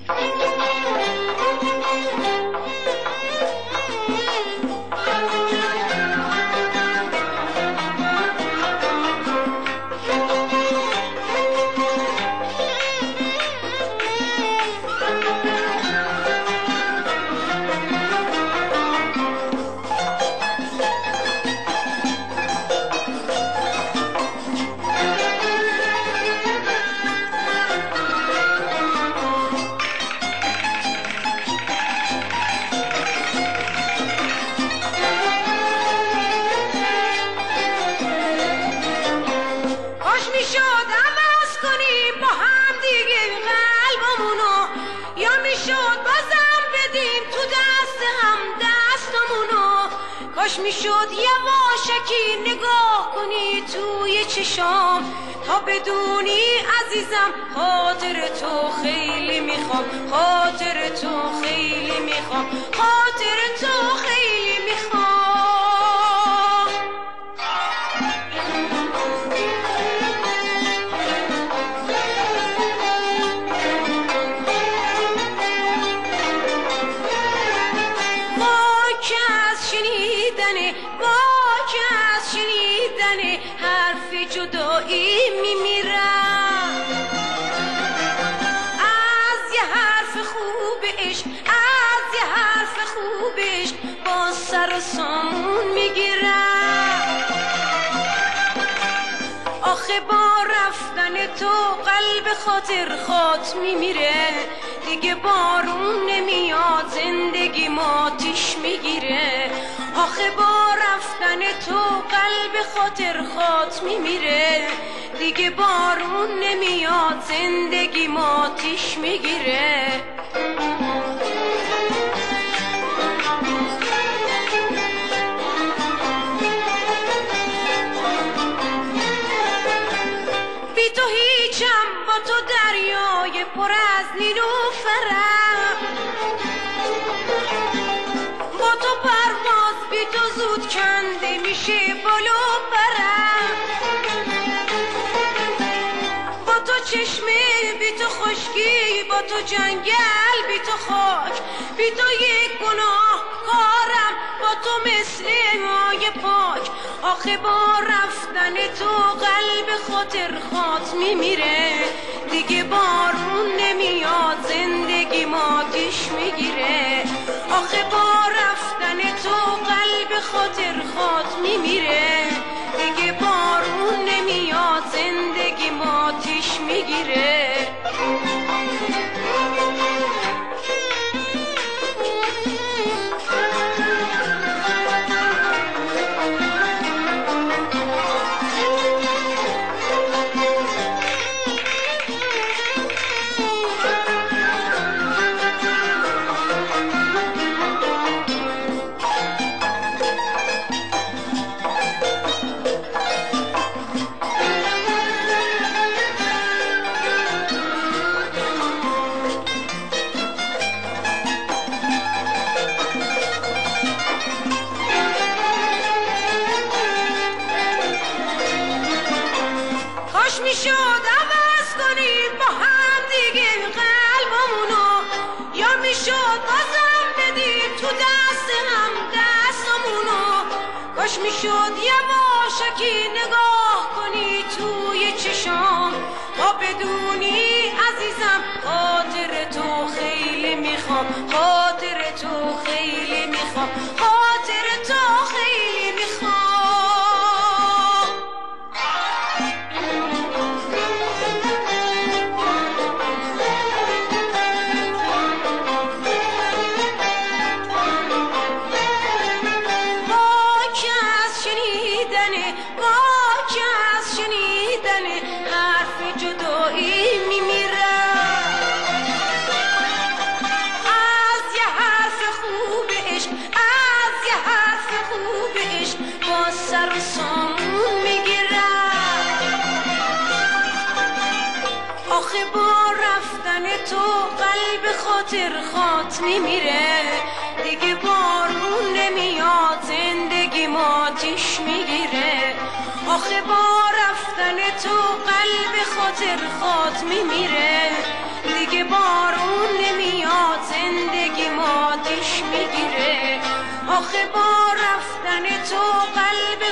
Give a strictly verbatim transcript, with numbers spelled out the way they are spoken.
میشد یواشکی نگاه کنی توی چشام تا بدونی عزیزم خاطر تو خیلی میخوام، خاطر تو خیلی میخوام، خاطر تو خیلی میخوام. جدایی میمیرم از یه حرف خوب عشق، از یه حرف خوب عشق با سر و سامون میگیرم. آخه با رفتن تو قلب خاطر خاط میمیره، دیگه بارون نمیاد زندگی ماتیش میگیره. آخه با رفتن تو قلب خاطر خاط میمیره، دیگه بارون نمیاد زندگی ماتیش میگیره. بی تو هیچم، با تو دریای پر از نیلوفرم، با تو پرواز بی تو زود کنده میشه بالو برم، با تو چشمه بی تو خشکی، با تو جنگل بی تو خاک، بی تو یک گناه کارم، با تو مثل مای پاک. آخه با رفتن تو قلب خاطر خاط میمیره، دیگه بارون نمیاد زندگی ماتیش میگیره. آخه با رفتن تو قلب خاطر خاط میمیره، دیگه بارون نمیاد زندگی ماتیش میگیره. میشد عوض کنیم با هم دیگه قلبمونو، یا میشد بازم بدیم تو دست هم دستمونو. کاش میشد یواشکی نگاه کنی توی چشام تا بدونی عزیزم خاطر تو خیلی میخوام، خاطر تو خیلی میخوام، خاطر تو خیلی میخوام. سر و سامون میگیرم. آخه با رفتن تو قلب خاطر خاط میمیره، دیگه بارون نمیاد زندگی ماتیش میگیره. آخه با رفتن تو قلب خاطر خاط میمیره، دیگه بارون نمیاد آخه با رفتن تو قلب